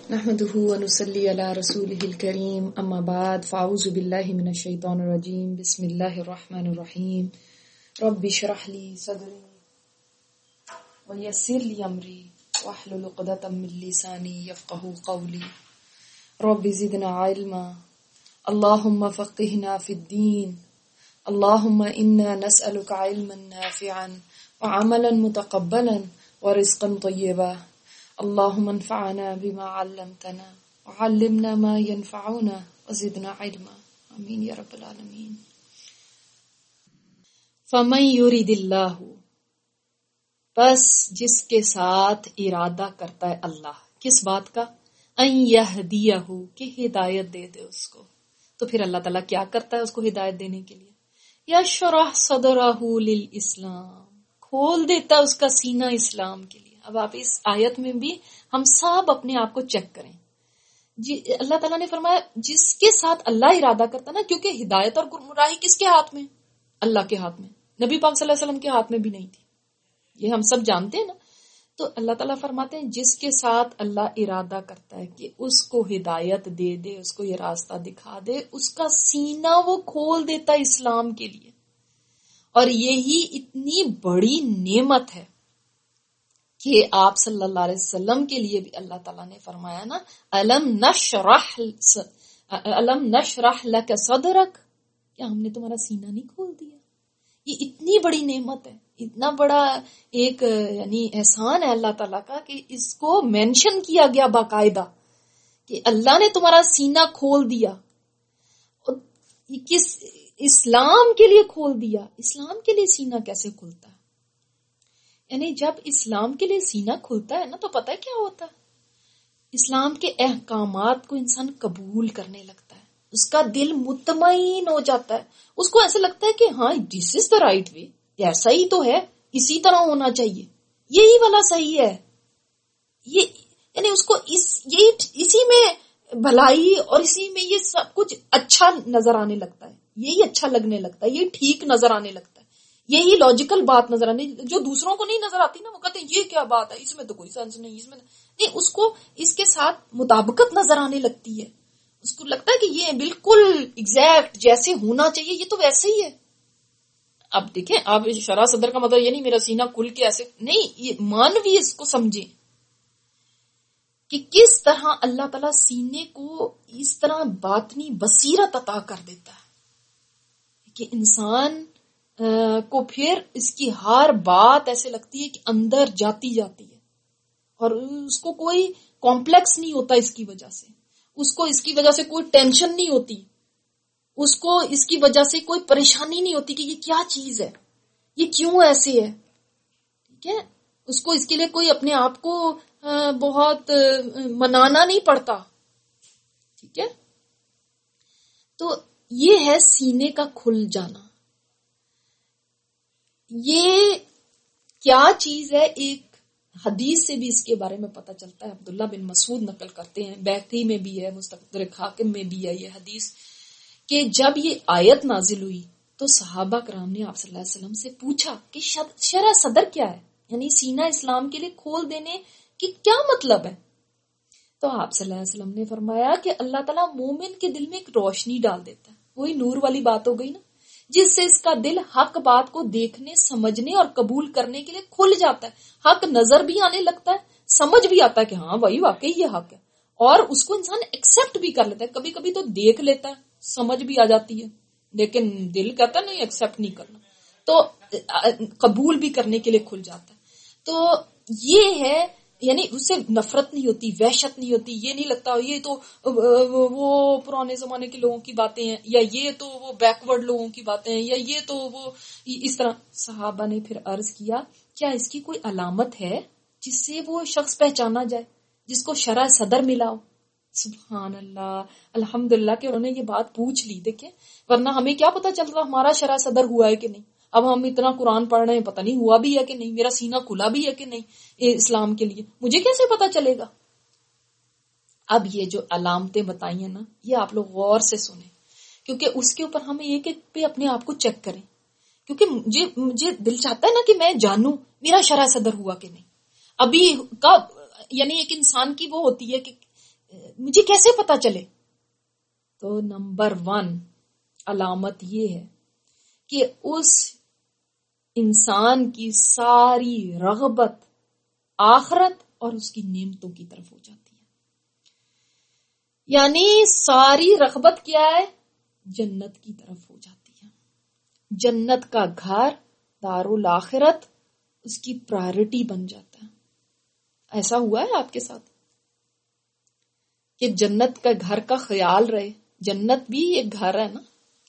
نحمده ونصلي على رسوله الكريم اما بعد فاعوذ بالله من الشيطان الرجيم بسم الله الرحمن الرحيم رب اشرح لي صدري ويسر لي امري واحلل عقدة من لساني يفقهوا قولي رب زدنا علما اللهم فقهنا في الدين اللهم انا نسألك علما نافعا وعملا متقبلا ورزقا طيبا اللهم انفعنا بما علمتنا وعلمنا ما ينفعنا وزدنا علما آمین یا رب العالمین. فمن یرید اللہ، بس جس کے ساتھ ارادہ کرتا ہے اللہ کس بات کا، ان یہدیہ، کہ ہدایت دے دے اس کو. تو پھر اللہ تعالیٰ کیا کرتا ہے اس کو ہدایت دینے کے لیے؟ یشرح صدرہ للاسلام، کھول دیتا ہے اس کا سینہ اسلام کے لیے. اب آپ اس آیت میں بھی ہم سب اپنے آپ کو چیک کریں. جی اللہ تعالیٰ نے فرمایا جس کے ساتھ اللہ ارادہ کرتا نا، کیونکہ ہدایت اور گمراہی کس کے ہاتھ میں؟ اللہ کے ہاتھ میں. نبی پاک صلی اللہ علیہ وسلم کے ہاتھ میں بھی نہیں تھی، یہ ہم سب جانتے ہیں نا. تو اللہ تعالیٰ فرماتے ہیں جس کے ساتھ اللہ ارادہ کرتا ہے کہ اس کو ہدایت دے دے، اس کو یہ راستہ دکھا دے، اس کا سینہ وہ کھول دیتا ہے اسلام کے لیے. اور یہی اتنی بڑی نعمت ہے کہ آپ صلی اللہ علیہ وسلم کے لیے بھی اللہ تعالیٰ نے فرمایا نا، الم نشرح لک صدرک، کیا ہم نے تمہارا سینہ نہیں کھول دیا؟ یہ اتنی بڑی نعمت ہے، اتنا بڑا ایک یعنی احسان ہے اللہ تعالیٰ کا کہ اس کو مینشن کیا گیا باقاعدہ کہ اللہ نے تمہارا سینہ کھول دیا. کس اسلام کے لیے کھول دیا. اسلام کے لیے سینہ کیسے کھلتا ہے؟ یعنی جب اسلام کے لیے سینہ کھلتا ہے نا تو پتہ ہے کیا ہوتا ہے؟ اسلام کے احکامات کو انسان قبول کرنے لگتا ہے، اس کا دل مطمئن ہو جاتا ہے، اس کو ایسے لگتا ہے کہ ہاں دس از دا رائٹ وے، ایسا ہی تو ہے، اسی طرح ہونا چاہیے، یہی والا صحیح ہے. یہ یعنی اس کو اسی میں بھلائی اور اسی میں یہ سب کچھ اچھا نظر آنے لگتا ہے، یہی اچھا لگنے لگتا ہے، یہی ٹھیک نظر آنے لگتا ہے، یہی لاجیکل بات نظر آنے. جو دوسروں کو نہیں نظر آتی نا وہ کہتے ہیں یہ کیا بات ہے، اس میں تو کوئی سینس نہیں، اس میں نہیں، اس کو اس کے ساتھ مطابقت نظر آنے لگتی ہے. اس کو لگتا ہے کہ یہ بالکل ایگزیکٹ جیسے ہونا چاہیے، یہ تو ویسے ہی ہے. اب دیکھیں آپ شرح صدر کا مطلب یہ نہیں میرا سینہ کھل کے ایسے نہیں، یہ مانوی اس کو سمجھیں کہ کس طرح اللہ تعالیٰ سینے کو اس طرح باطنی بصیرت عطا کر دیتا ہے کہ انسان کو پھر اس کی ہر بات ایسے لگتی ہے کہ اندر جاتی جاتی ہے، اور اس کو کوئی کمپلیکس نہیں ہوتا اس کی وجہ سے، اس کو اس کی وجہ سے کوئی ٹینشن نہیں ہوتی، اس کو اس کی وجہ سے کوئی پریشانی نہیں ہوتی کہ یہ کیا چیز ہے، یہ کیوں ایسے ہے. ٹھیک ہے، اس کو اس کے لیے کوئی اپنے آپ کو بہت منانا نہیں پڑتا. ٹھیک ہے، تو یہ ہے سینے کا کھل جانا. یہ کیا چیز ہے؟ ایک حدیث سے بھی اس کے بارے میں پتہ چلتا ہے. عبداللہ بن مسعود نقل کرتے ہیں، بیہقی میں بھی ہے، مستدرک حاکم میں بھی ہے یہ حدیث، کہ جب یہ آیت نازل ہوئی تو صحابہ کرام نے آپ صلی اللہ علیہ وسلم سے پوچھا کہ شرح صدر کیا ہے، یعنی سینہ اسلام کے لیے کھول دینے کی کیا مطلب ہے؟ تو آپ صلی اللہ علیہ وسلم نے فرمایا کہ اللہ تعالیٰ مومن کے دل میں ایک روشنی ڈال دیتا ہے. وہی نور والی بات ہو گئی نا، جس سے اس کا دل حق بات کو دیکھنے، سمجھنے اور قبول کرنے کے لیے کھل جاتا ہے. حق نظر بھی آنے لگتا ہے، سمجھ بھی آتا ہے کہ ہاں بھائی واقعی یہ حق ہے، اور اس کو انسان ایکسپٹ بھی کر لیتا ہے. کبھی کبھی تو دیکھ لیتا ہے، سمجھ بھی آ جاتی ہے، لیکن دل کہتا ہے نہیں ایکسپٹ نہیں کرنا، تو قبول بھی کرنے کے لیے کھل جاتا ہے. تو یہ ہے، یعنی اس سے نفرت نہیں ہوتی، وحشت نہیں ہوتی، یہ نہیں لگتا یہ تو وہ پرانے زمانے کے لوگوں کی باتیں ہیں، یا یہ تو وہ بیکورڈ لوگوں کی باتیں ہیں، یا یہ تو وہ اس طرح. صحابہ نے پھر عرض کیا کیا اس کی کوئی علامت ہے جس سے وہ شخص پہچانا جائے جس کو شرح صدر ملا ہو؟ سبحان اللہ، الحمدللہ کہ انہوں نے یہ بات پوچھ لی. دیکھیں ورنہ ہمیں کیا پتا چلتا ہمارا شرح صدر ہوا ہے کہ نہیں. اب ہم اتنا قرآن پڑھ رہے ہیں، پتہ نہیں ہوا بھی ہے کہ نہیں، میرا سینہ کھلا بھی ہے کہ نہیں اسلام کے لیے، مجھے کیسے پتا چلے گا؟ اب یہ جو علامتیں بتائی ہیں نا، یہ آپ لوگ غور سے سنیں، کیونکہ اس کے اوپر ہمیں ایک ایک پہ اپنے آپ کو چیک کریں، کیونکہ مجھے دل چاہتا ہے نا کہ میں جانوں میرا شرح صدر ہوا کہ نہیں. ابھی کب یعنی ایک انسان کی وہ ہوتی ہے کہ مجھے کیسے پتا چلے؟ تو نمبر 1 علامت یہ ہے کہ اس انسان کی ساری رغبت آخرت اور اس کی نعمتوں کی طرف ہو جاتی ہے. یعنی ساری رغبت کیا ہے؟ جنت کی طرف ہو جاتی ہے. جنت کا گھر دارالآخرت اس کی پرائرٹی بن جاتا ہے. ایسا ہوا ہے آپ کے ساتھ کہ جنت کا گھر کا خیال رہے؟ جنت بھی ایک گھر ہے نا.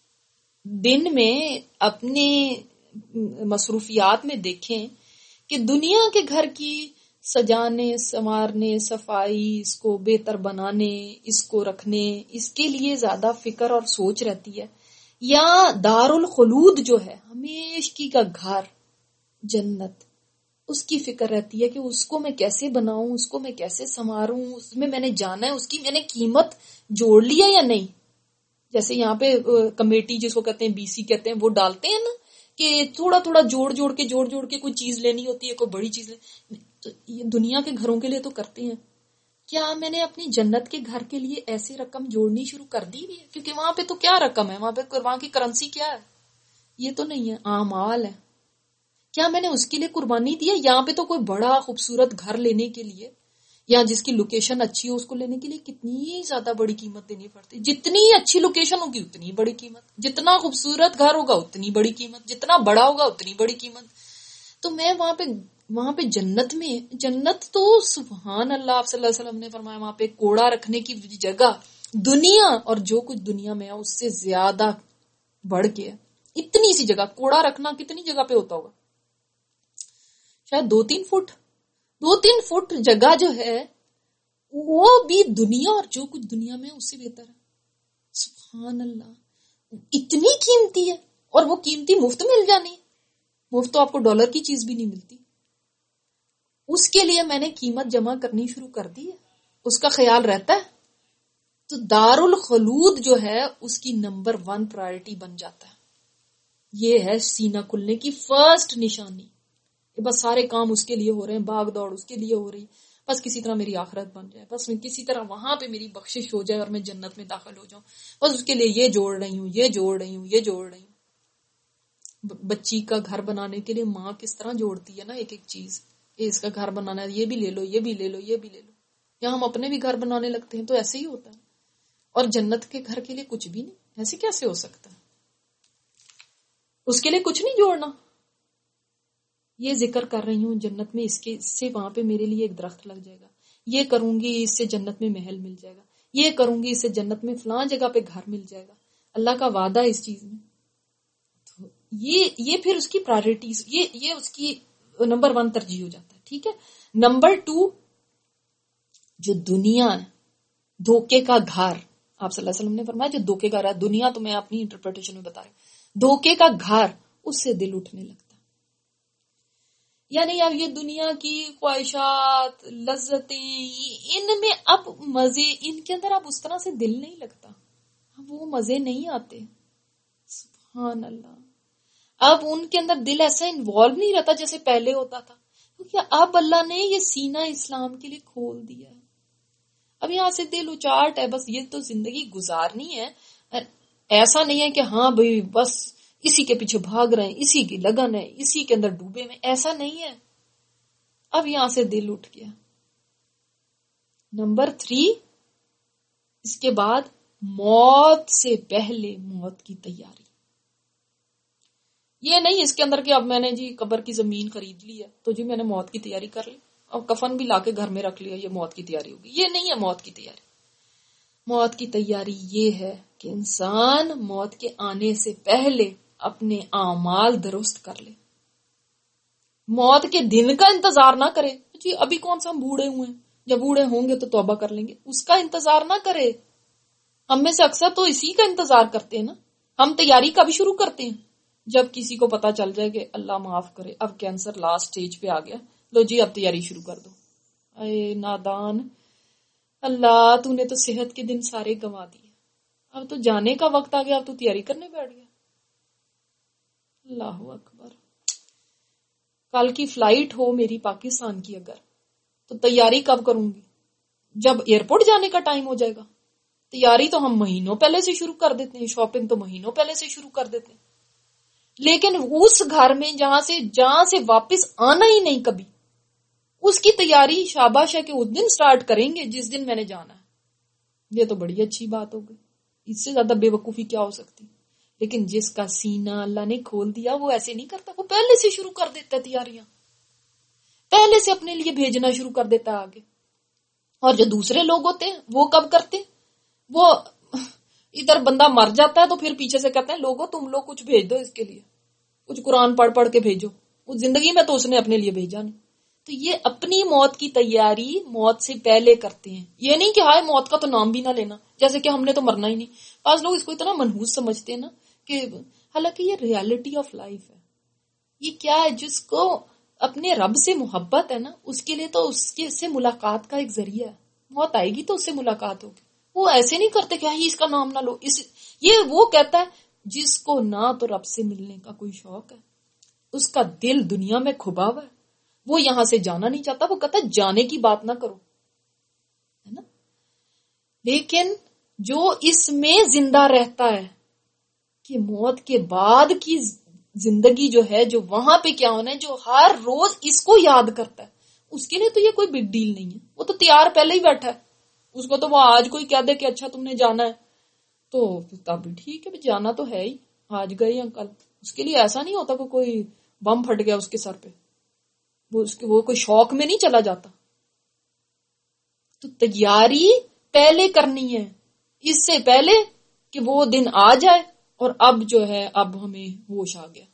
دن میں اپنے مصروفیات میں دیکھیں کہ دنیا کے گھر کی سجانے سنوارنے صفائی اس کو بہتر بنانے اس کو رکھنے اس کے لیے زیادہ فکر اور سوچ رہتی ہے، یا دارالخلود جو ہے ہمیشگی کا گھر جنت اس کی فکر رہتی ہے کہ اس کو میں کیسے بناؤں، اس کو میں کیسے سنواروں، اس میں نے جانا ہے، اس کی میں نے قیمت جوڑ لیا یا نہیں. جیسے یہاں پہ کمیٹی جس کو کہتے ہیں BC کہتے ہیں وہ ڈالتے ہیں نا کہ تھوڑا تھوڑا جوڑ کے کوئی چیز لینی ہوتی ہے، کوئی بڑی چیز تو یہ دنیا کے گھروں کے لیے تو کرتے ہیں. کیا میں نے اپنی جنت کے گھر کے لیے ایسے رقم جوڑنی شروع کر دی ہے؟ کیونکہ وہاں پہ تو کیا رقم ہے، وہاں کی کرنسی کیا ہے؟ یہ تو نہیں ہے، اعمال ہے. کیا میں نے اس کے لیے قربانی دی ہے؟ یہاں پہ تو کوئی بڑا خوبصورت گھر لینے کے لیے یا جس کی لوکیشن اچھی ہو اس کو لینے کے لیے کتنی زیادہ بڑی قیمت دینی پڑتی. جتنی اچھی لوکیشن ہوگی اتنی بڑی قیمت، جتنا خوبصورت گھر ہوگا اتنی بڑی قیمت، جتنا بڑا ہوگا اتنی بڑی قیمت. تو میں وہاں پہ جنت میں، جنت تو سبحان اللہ، آپ صلی اللہ علیہ وسلم نے فرمایا وہاں پہ کوڑا رکھنے کی جگہ دنیا اور جو کچھ دنیا میں ہے اس سے زیادہ بڑھ کے. اتنی سی جگہ کوڑا رکھنا کتنی جگہ پہ ہوتا ہوگا؟ شاید 2-3 فٹ جگہ جو ہے وہ بھی دنیا اور جو کچھ دنیا میں اس سے بہتر ہے. سبحان اللہ، اتنی قیمتی ہے. اور وہ قیمتی مفت مل جانی. مفت تو آپ کو ڈالر کی چیز بھی نہیں ملتی. اس کے لیے میں نے قیمت جمع کرنی شروع کر دی ہے، اس کا خیال رہتا ہے. تو دارالخلود جو ہے اس کی نمبر 1 پرائرٹی بن جاتا ہے. یہ ہے سینہ کھلنے کی فرسٹ نشانی. بس سارے کام اس کے لیے ہو رہے ہیں، بھاگ دوڑ اس کے لیے ہو رہی، بس کسی طرح میری آخرت بن جائے، بس کسی طرح وہاں پہ میری بخشش ہو جائے اور میں جنت میں داخل ہو جاؤں، بس اس کے لیے یہ جوڑ رہی ہوں، یہ جوڑ رہی ہوں، یہ جوڑ رہی ہوں. بچی کا گھر بنانے کے لیے ماں کس طرح جوڑتی ہے نا ایک ایک چیز. اس کا گھر بنانا ہے، یہ بھی لے لو، یہ بھی لے لو، یہ بھی لے لو. یا ہم اپنے بھی گھر بنانے لگتے ہیں تو ایسے ہی ہوتا ہے. اور جنت کے گھر کے لیے کچھ بھی نہیں. ایسے کیسے ہو سکتا ہے؟ اس کے لیے کچھ نہیں جوڑنا. یہ ذکر کر رہی ہوں جنت میں اس سے وہاں پہ میرے لیے ایک درخت لگ جائے گا، یہ کروں گی اس سے جنت میں محل مل جائے گا، یہ کروں گی اس سے جنت میں فلاں جگہ پہ گھر مل جائے گا. اللہ کا وعدہ ہے اس چیز میں. تو یہ پھر اس کی پرائرٹیز، یہ اس کی نمبر 1 ترجیح ہو جاتا ہے. ٹھیک ہے. نمبر 2 جو دنیا ہے، دھوکے کا گھر. آپ صلی اللہ علیہ وسلم نے فرمایا جو دھوکے کا گھر، دنیا تو میں اپنی انٹرپریٹیشن میں بتا رہی ہوں، دھوکے کا گھر، اس سے دل اٹھنے لگتا. یعنی اب یہ دنیا کی خواہشات لذتیں ان میں اب مزے، ان کے اندر اب اس طرح سے دل نہیں لگتا، اب وہ مزے نہیں آتے. سبحان اللہ. اب ان کے اندر دل ایسا انوالو نہیں رہتا جیسے پہلے ہوتا تھا، کیونکہ اب اللہ نے یہ سینہ اسلام کے لیے کھول دیا. اب یہاں سے دل اچاٹ ہے، بس یہ تو زندگی گزارنی ہے. ایسا نہیں ہے کہ ہاں بھائی بس اسی کے پیچھے بھاگ رہے ہیں، اسی کی لگن ہے، اسی کے اندر ڈوبے میں، ایسا نہیں ہے. اب یہاں سے دل اٹھ گیا. نمبر 3 اس کے بعد موت سے پہلے موت کی تیاری. یہ نہیں اس کے اندر کہ اب میں نے جی قبر کی زمین خرید لی ہے تو جی میں نے موت کی تیاری کر لی، اب کفن بھی لا کے گھر میں رکھ لیا، یہ موت کی تیاری ہوگی. یہ نہیں ہے موت کی تیاری. موت کی تیاری یہ ہے کہ انسان موت کے آنے سے پہلے اپنے اعمال درست کر لے. موت کے دن کا انتظار نہ کرے جی ابھی کون سا ہم بوڑھے ہوئے ہیں، جب بوڑھے ہوں گے تو توبہ کر لیں گے، اس کا انتظار نہ کرے. ہم میں سے اکثر تو اسی کا انتظار کرتے ہیں نا. ہم تیاری کب شروع کرتے ہیں؟ جب کسی کو پتا چل جائے کہ اللہ معاف کرے اب کینسر لاسٹ سٹیج پہ آ گیا، لو جی اب تیاری شروع کر دو. اے نادان، اللہ تو نے تو صحت کے دن سارے گنوا دیے، اب تو جانے کا وقت آ گیا، اب تو تیاری کرنے بیٹھ گیا. اللہ اکبر. کل کی فلائٹ ہو میری پاکستان کی اگر، تو تیاری کب کروں گی؟ جب ایئرپورٹ جانے کا ٹائم ہو جائے گا، تیاری تو ہم مہینوں پہلے سے شروع کر دیتے ہیں، شاپنگ تو مہینوں پہلے سے شروع کر دیتے ہیں، لیکن اس گھر میں جہاں سے واپس آنا ہی نہیں کبھی، اس کی تیاری شاباش ہے کہ اس دن سٹارٹ کریں گے جس دن میں نے جانا ہے۔ یہ تو بڑی اچھی بات ہو گئی، اس سے زیادہ بے وقوفی کیا ہو سکتی۔ لیکن جس کا سینہ اللہ نے کھول دیا وہ ایسے نہیں کرتا، وہ پہلے سے شروع کر دیتا ہے تیاریاں، پہلے سے اپنے لیے بھیجنا شروع کر دیتا ہے آگے۔ اور جو دوسرے لوگ ہوتے ہیں وہ کب کرتے ہیں؟ وہ ادھر بندہ مر جاتا ہے تو پھر پیچھے سے کہتے ہیں لوگوں تم لوگ کچھ بھیج دو، اس کے لیے کچھ قرآن پڑھ پڑھ کے بھیجو، اس زندگی میں تو اس نے اپنے لیے بھیجا نہیں۔ تو یہ اپنی موت کی تیاری موت سے پہلے کرتے ہیں، یہ نہیں کہ ہائے موت کا تو نام بھی نہ لینا، جیسے کہ ہم نے تو مرنا ہی نہیں۔ بعض لوگ اس کو اتنا منحوس سمجھتے ہیں نا، کہ حالانکہ یہ ریالٹی آف لائف ہے۔ یہ کیا ہے؟ جس کو اپنے رب سے محبت ہے نا، اس کے لیے تو اس کے سے ملاقات کا ایک ذریعہ ہے، موت آئے گی تو اس سے ملاقات ہوگی۔ وہ ایسے نہیں کرتے کہ اس کا نام نہ لو، یہ وہ کہتا ہے جس کو نہ تو رب سے ملنے کا کوئی شوق ہے، اس کا دل دنیا میں کھبا ہوا ہے، وہ یہاں سے جانا نہیں چاہتا، وہ کہتا ہے جانے کی بات نہ کرو، ہے نا۔ لیکن جو اس میں زندہ رہتا ہے کہ موت کے بعد کی زندگی جو ہے، جو وہاں پہ کیا ہونا ہے، جو ہر روز اس کو یاد کرتا ہے، اس کے لیے تو یہ کوئی بگ ڈیل نہیں ہے، وہ تو تیار پہلے ہی بیٹھا ہے۔ اس کو تو وہ آج کوئی کہہ دے کہ اچھا تم نے جانا ہے تو تب بھی ٹھیک ہے، جانا تو ہے ہی، آج گئے یا کل۔ اس کے لیے ایسا نہیں ہوتا کہ کوئی بم پھٹ گیا اس کے سر پہ، وہ کوئی شوق میں نہیں چلا جاتا۔ تو تیاری پہلے کرنی ہے، اس سے پہلے کہ وہ دن آ جائے، اور اب جو ہے اب ہمیں ہوش آ گیا۔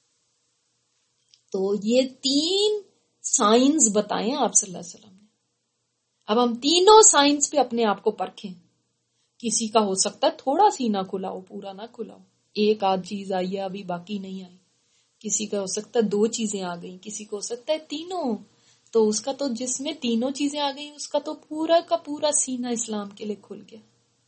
تو یہ 3 سائنز بتائیں آپ صلی اللہ علیہ وسلم نے۔ اب ہم تینوں سائنس پہ اپنے آپ کو پرکھیں۔ کسی کا ہو سکتا ہے تھوڑا سینہ کھلا ہو، پورا نہ کھلا ہو، ایک آدھ چیز آئی ہے ابھی باقی نہیں آئی، کسی کا ہو سکتا ہے 2 چیزیں آ گئیں، کسی کو ہو سکتا ہے 3۔ تو اس کا تو جس میں 3 چیزیں آ گئیں اس کا تو پورا کا پورا سینہ اسلام کے لیے کھل گیا۔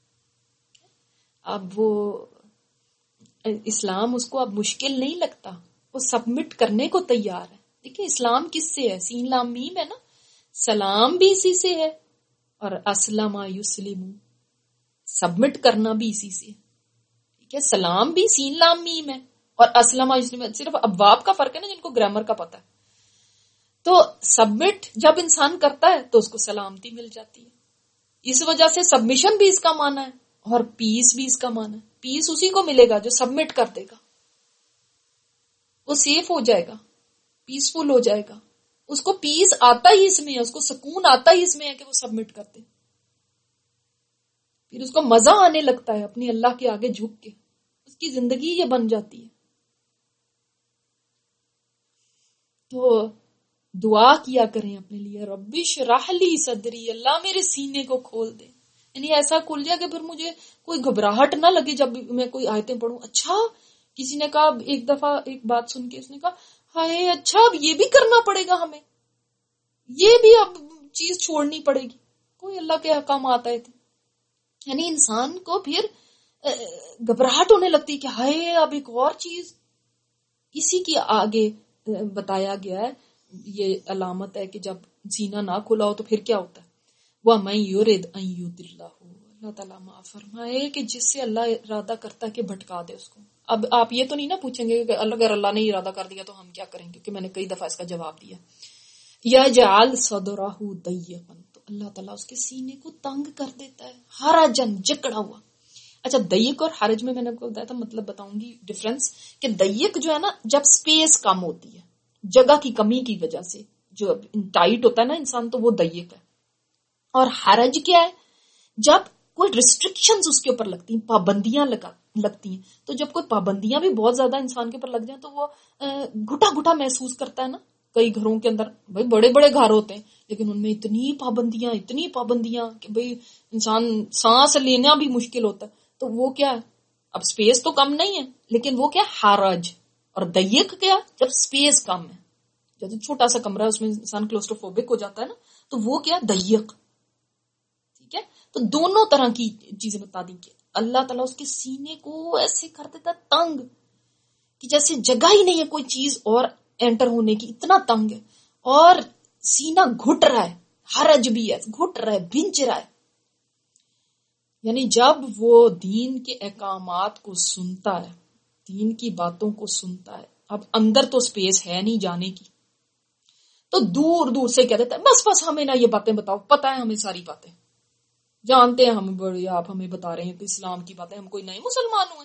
اب وہ اسلام اس کو اب مشکل نہیں لگتا، وہ سبمٹ کرنے کو تیار ہے۔ دیکھیں اسلام کس سے ہے؟ سین لام میم ہے نا، سلام بھی اسی سے ہے، اور اسلم یسلم، سبمٹ کرنا بھی اسی سے ہے، ٹھیک ہے۔ سلام بھی سین لام میم ہے، اور اسلم یسلم صرف ابواب کا فرق ہے نا، جن کو گرامر کا پتہ ہے۔ تو سبمٹ جب انسان کرتا ہے تو اس کو سلامتی مل جاتی ہے، اس وجہ سے سبمیشن بھی اس کا معنی ہے، اور پیس بھی اس کا معنی ہے۔ پیس اسی کو ملے گا جو سبمٹ کر دے گا، وہ سیف ہو جائے گا، پیسفل ہو جائے گا، اس کو پیس آتا ہی اس میں ہے، اس کو سکون آتا ہی اس میں ہے کہ وہ سبمٹ کر دے، پھر اس کو مزہ آنے لگتا ہے اپنی اللہ کے آگے جھک کے، اس کی زندگی یہ بن جاتی ہے۔ تو دعا کیا کریں اپنے لیے، رب اشرح لی صدری، اللہ میرے سینے کو کھول دے، یعنی ایسا کھل جائے کہ پھر مجھے کوئی گھبراہٹ نہ لگے جب میں کوئی آیتیں پڑھوں۔ اچھا کسی نے کہا ایک دفعہ ایک بات سن کے، اس نے کہا ہائے اچھا اب یہ بھی کرنا پڑے گا ہمیں، یہ بھی اب چیز چھوڑنی پڑے گی، کوئی اللہ کے احکامات آئے تھے، یعنی انسان کو پھر گھبراہٹ ہونے لگتی کہ ہائے اب ایک اور چیز۔ اسی کی آگے بتایا گیا ہے، یہ علامت ہے کہ جب سینہ نہ کھلا ہو تو پھر کیا ہوتا ہے، وَمَن يُرِدْ أَن يُضِلَّهُ، اللہ تعالیٰ معاف فرمائے کہ جس سے اللہ ارادہ کرتا ہے کہ بھٹکا دے اس کو۔ اب آپ یہ تو نہیں نا پوچھیں گے کہ اگر اللہ نے ارادہ کر دیا تو ہم کیا کریں، کیونکہ میں نے کئی دفعہ اس کا جواب دیا۔ یجعل صدرہ ضیقا، تو اللہ تعالیٰ اس کے سینے کو تنگ کر دیتا ہے، حرجن جکڑا ہوا۔ اچھا ضیق اور حرج میں نے آپ کو بتایا تھا، مطلب بتاؤں گی ڈفرنس، کہ ضیق جو ہے نا جب سپیس کم ہوتی ہے، جگہ کی کمی کی وجہ سے جو ٹائٹ ہوتا ہے نا انسان، تو وہ ضیق ہے۔ اور حرج کیا ہے؟ جب کوئی ریسٹرکشنز اس کے اوپر لگتی ہیں، پابندیاں لگتی ہیں، تو جب کوئی پابندیاں بھی بہت زیادہ انسان کے اوپر لگ جائیں تو وہ گھٹا گھٹا محسوس کرتا ہے نا۔ کئی گھروں کے اندر بھائی بڑے بڑے گھر ہوتے ہیں لیکن ان میں اتنی پابندیاں کہ بھائی انسان سانس لینا بھی مشکل ہوتا ہے، تو وہ کیا ہے، اب سپیس تو کم نہیں ہے لیکن وہ کیا حرج۔ اور ضیق کیا، جب سپیس کم ہے، جب چھوٹا سا کمرہ ہے اس میں انسان کلوسٹروفوبک ہو جاتا ہے نا، تو وہ کیا ضیق، ٹھیک ہے۔ تو دونوں طرح کی چیزیں بتا دیں کہ اللہ تعالیٰ اس کے سینے کو ایسے کر دیتا تنگ کہ جیسے جگہ ہی نہیں ہے کوئی چیز اور انٹر ہونے کی، اتنا تنگ ہے، اور سینہ گھٹ رہا ہے، حرج بھی ہے، گھٹ رہا ہے، بھنج رہا ہے. یعنی جب وہ دین کے احکامات کو سنتا ہے، دین کی باتوں کو سنتا ہے، اب اندر تو سپیس ہے نہیں جانے کی، تو دور دور سے کہہ دیتا ہے بس بس ہمیں نہ یہ باتیں بتاؤ، پتہ ہے ہمیں ساری باتیں، جانتے ہیں ہم بڑی، آپ ہمیں بتا رہے ہیں کہ اسلام کی باتیں، ہم کوئی نئے مسلمان ہوئے.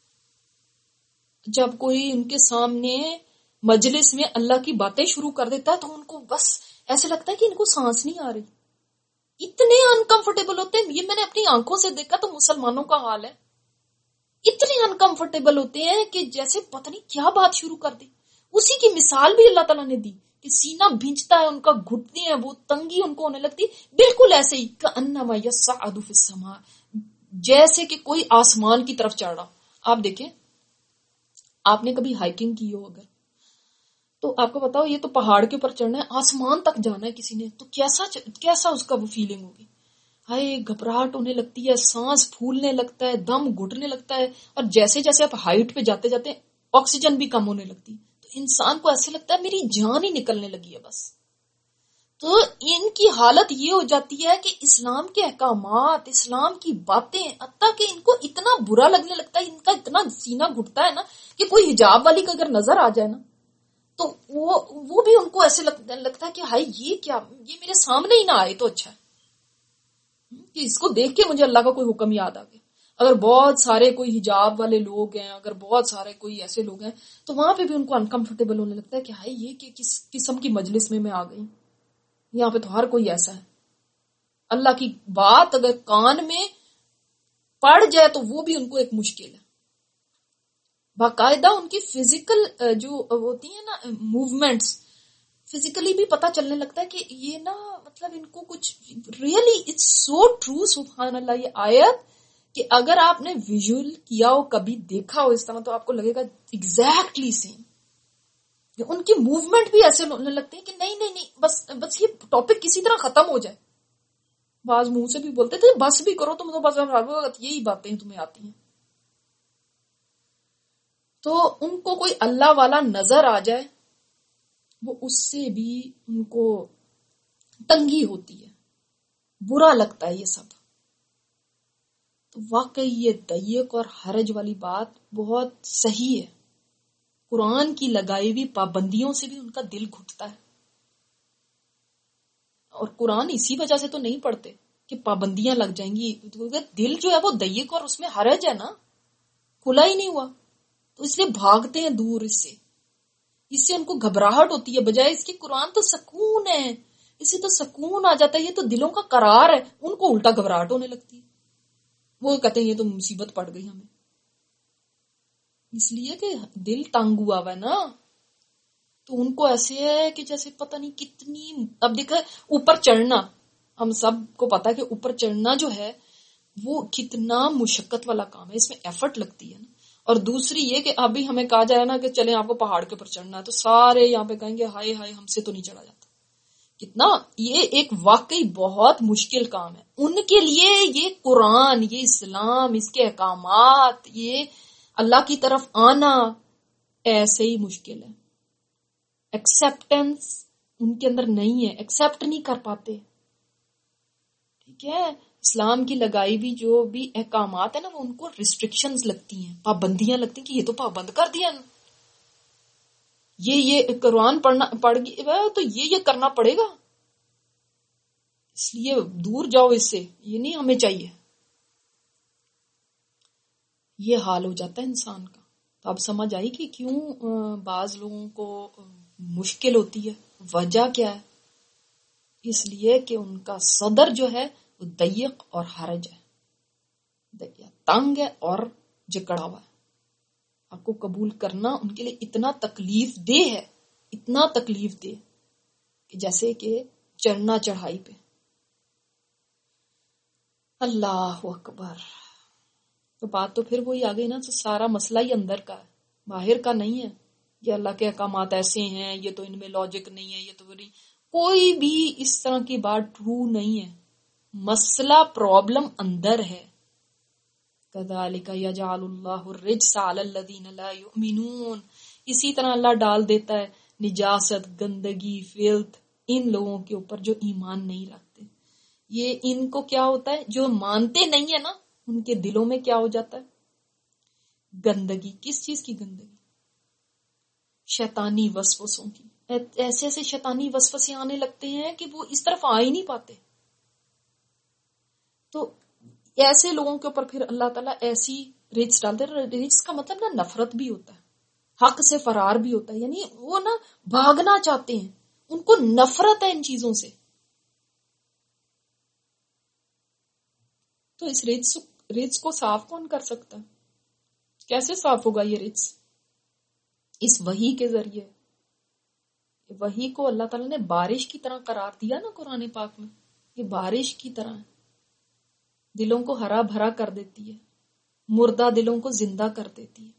جب کوئی ان کے سامنے مجلس میں اللہ کی باتیں شروع کر دیتا ہے تو ان کو بس ایسے لگتا ہے کہ ان کو سانس نہیں آ رہی، اتنے انکمفرٹیبل ہوتے ہیں. یہ میں نے اپنی آنکھوں سے دیکھا تو مسلمانوں کا حال ہے، اتنے انکمفرٹیبل ہوتے ہیں کہ جیسے پتہ نہیں کیا بات شروع کر دی. اسی کی مثال بھی اللہ تعالیٰ نے دی کہ سینہ بھینچتا ہے ان کا، گھٹتے ہیں وہ، تنگی ان کو ہونے لگتی، بالکل ایسے ہی کأنما یصعد فی السماء، جیسے کہ کوئی آسمان کی طرف چڑھ رہا. آپ دیکھیں، آپ نے کبھی ہائکنگ کی ہو اگر، تو آپ کو بتاؤ یہ تو پہاڑ کے اوپر چڑھنا ہے، آسمان تک جانا ہے کسی نے، تو کیسا اس کا وہ فیلنگ ہوگی. ہائے گھبراہٹ ہونے لگتی ہے، سانس پھولنے لگتا ہے، دم گھٹنے لگتا ہے، اور جیسے جیسے آپ ہائٹ پہ جاتے جاتے آکسیجن بھی کم ہونے لگتی ہے، تو انسان کو ایسے لگتا ہے میری جان ہی نکلنے لگی ہے بس. تو ان کی حالت یہ ہو جاتی ہے کہ اسلام کے احکامات، اسلام کی باتیں، حتیٰ کہ ان کو اتنا برا لگنے لگتا ہے، ان کا اتنا سینہ گھٹتا ہے نا کہ کوئی حجاب والی کا اگر نظر آ جائے نا تو وہ بھی ان کو ایسے لگتا ہے کہ ہائی یہ کیا، یہ میرے سامنے ہی نہ آئے تو اچھا ہے کہ اس کو دیکھ کے مجھے اللہ کا کوئی حکم یاد آ گیا. اگر بہت سارے کوئی حجاب والے لوگ ہیں، اگر بہت سارے کوئی ایسے لوگ ہیں تو وہاں پہ بھی ان کو انکمفرٹیبل ہونے لگتا ہے کہ ہائی یہ کہ کس قسم کی مجلس میں آ گئی، یہاں پہ تو ہر کوئی ایسا ہے. اللہ کی بات اگر کان میں پڑ جائے تو وہ بھی ان کو ایک مشکل ہے. باقاعدہ ان کی فزیکل جو ہوتی ہیں نا موومنٹس، فزیکلی بھی پتہ چلنے لگتا ہے کہ یہ نا مطلب ان کو کچھ ریئلی اٹس سو ٹرو، سبحان اللہ. یہ آیت کہ اگر آپ نے ویژول کیا ہو، کبھی دیکھا ہو اس طرح، تو آپ کو لگے گا ایگزیکٹلی سیم. ان کی موومنٹ بھی ایسے ہونے لگتے ہیں کہ نہیں بس یہ ٹاپک کسی طرح ختم ہو جائے. بعض منہ سے بھی بولتے تھے بس بھی کرو تم تو، بس یہی باتیں تمہیں آتی ہیں. تو ان کو کوئی اللہ والا نظر آ جائے، وہ اس سے بھی ان کو تنگی ہوتی ہے، برا لگتا ہے یہ سب. تو واقعی یہ ضیق اور حرج والی بات بہت صحیح ہے. قرآن کی لگائی ہوئی پابندیوں سے بھی ان کا دل گھٹتا ہے. اور قرآن اسی وجہ سے تو نہیں پڑھتے کہ پابندیاں لگ جائیں گی، دل جو ہے وہ ضیق اور اس میں حرج ہے نا، کھلا ہی نہیں ہوا، تو اس لیے بھاگتے ہیں دور. اس سے ان کو گھبراہٹ ہوتی ہے، بجائے اس کی قرآن تو سکون ہے، اس سے تو سکون آ جاتا ہے، یہ تو دلوں کا قرار ہے. ان کو الٹا گھبراہٹ ہونے لگتی ہے، وہ کہتے ہیں یہ تو مصیبت پڑ گئی ہمیں، اس لیے کہ دل تنگ ہوا ہے نا. تو ان کو ایسے ہے کہ جیسے پتہ نہیں کتنی، اب دیکھا اوپر چڑھنا، ہم سب کو پتا ہے کہ اوپر چڑھنا جو ہے وہ کتنا مشقت والا کام ہے، اس میں ایفرٹ لگتی ہے نا. اور دوسری یہ کہ ابھی ہمیں کہا جائے نا کہ چلیں آپ کو پہاڑ کے اوپر چڑھنا ہے، تو سارے یہاں پہ کہیں گے ہائے ہائے ہم سے تو نہیں چڑھا جاتا. کتنا یہ ایک واقعی بہت مشکل کام ہے ان کے لیے. یہ قرآن، یہ اسلام، اس کے احکامات، یہ اللہ کی طرف آنا ایسے ہی مشکل ہے. ایکسیپٹنس ان کے اندر نہیں ہے، ایکسیپٹ نہیں کر پاتے. ٹھیک ہے، اسلام کی لگائی بھی جو بھی احکامات ہیں نا، وہ ان کو ریسٹرکشنز لگتی ہیں، پابندیاں لگتی ہیں کہ یہ تو پابند کر دیا نا، یہ قرآن پڑھ گئی تو یہ کرنا پڑے گا، اس لیے دور جاؤ اس سے، یہ نہیں ہمیں چاہیے. یہ حال ہو جاتا ہے انسان کا. تو اب سمجھ آئی کہ کیوں بعض لوگوں کو مشکل ہوتی ہے، وجہ کیا ہے. اس لیے کہ ان کا صدر جو ہے وہ ضیق اور حرج ہے، تنگ ہے اور جکڑا ہوا ہے. آپ کو قبول کرنا ان کے لیے اتنا تکلیف دہ ہے، اتنا تکلیف دہ کہ جیسے کہ چڑھنا چڑھائی پہ. اللہ اکبر. تو بات تو پھر وہی آ گئی نا، تو سارا مسئلہ ہی اندر کا ہے، باہر کا نہیں ہے. یہ اللہ کے احکامات ایسے ہیں، یہ تو ان میں لاجک نہیں ہے، یہ تو نہیں، کوئی بھی اس طرح کی بات ٹرو نہیں ہے. مسئلہ پرابلم اندر ہے. کذالک یجعل اللہ الرجس علی الذین لا یؤمنون. اسی طرح اللہ ڈال دیتا ہے نجاست، گندگی، فلت ان لوگوں کے اوپر جو ایمان نہیں رکھتے. یہ ان کو کیا ہوتا ہے، جو مانتے نہیں ہے نا ان کے دلوں میں کیا ہو جاتا ہے، گندگی. کس چیز کی گندگی؟ شیطانی وسوسوں کی. ایسے ایسے شیطانی وسوسے آنے لگتے ہیں کہ وہ اس طرف آ ہی نہیں پاتے. تو ایسے لوگوں کے اوپر پھر اللہ تعالیٰ ایسی رجس ڈالتے ہیں. رجس کا مطلب نا نفرت بھی ہوتا ہے، حق سے فرار بھی ہوتا ہے، یعنی وہ نا بھاگنا چاہتے ہیں، ان کو نفرت ہے ان چیزوں سے. تو اس رجس کو صاف کون کر سکتا ہے؟ کیسے صاف ہوگا یہ رجس؟ اس وحی کے ذریعے. وحی کو اللہ تعالیٰ نے بارش کی طرح قرار دیا نا قرآن پاک میں. یہ بارش کی طرح ہے، دلوں کو ہرا بھرا کر دیتی ہے، مردہ دلوں کو زندہ کر دیتی ہے.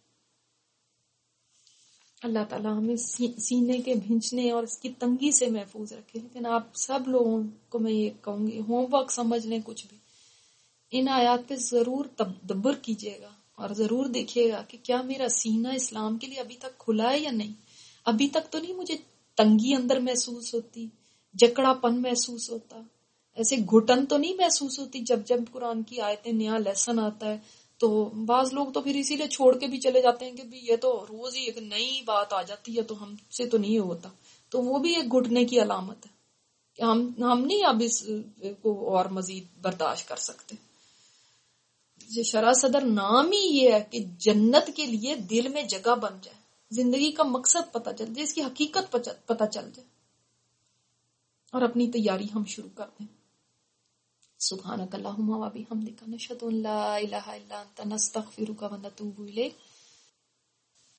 اللہ تعالیٰ ہمیں سینے کے بھینچنے اور اس کی تنگی سے محفوظ رکھے. لیکن آپ سب لوگوں کو میں یہ کہوں گی، ہوم ورک سمجھ لیں کچھ بھی، ان آیات پہ ضرور تدبر کیجیے گا اور ضرور دیکھیے گا کہ کیا میرا سینہ اسلام کے لیے ابھی تک کھلا ہے یا نہیں. ابھی تک تو نہیں مجھے تنگی اندر محسوس ہوتی، جکڑا پن محسوس ہوتا، ایسے گھٹن تو نہیں محسوس ہوتی جب جب قرآن کی آیتیں نیا لیسن آتا ہے. تو بعض لوگ تو پھر اسی لیے چھوڑ کے بھی چلے جاتے ہیں کہ بھی یہ تو روز ہی ایک نئی بات آ جاتی ہے تو ہم سے تو نہیں ہوتا. تو وہ بھی ایک گھٹنے کی علامت ہے کہ ہم نہیں اب اس کو اور مزید برداشت کر سکتے. یہ شرح صدر نام ہی یہ ہے کہ جنت کے لیے دل میں جگہ بن جائے، زندگی کا مقصد پتہ چل جائے، اس کی حقیقت پتہ چل جائے اور اپنی تیاری ہم شروع کر دیں. سبحانک اللہم و بحمدک نشہد ان لا الہ الا انت نستغفرک و نتوب الیک.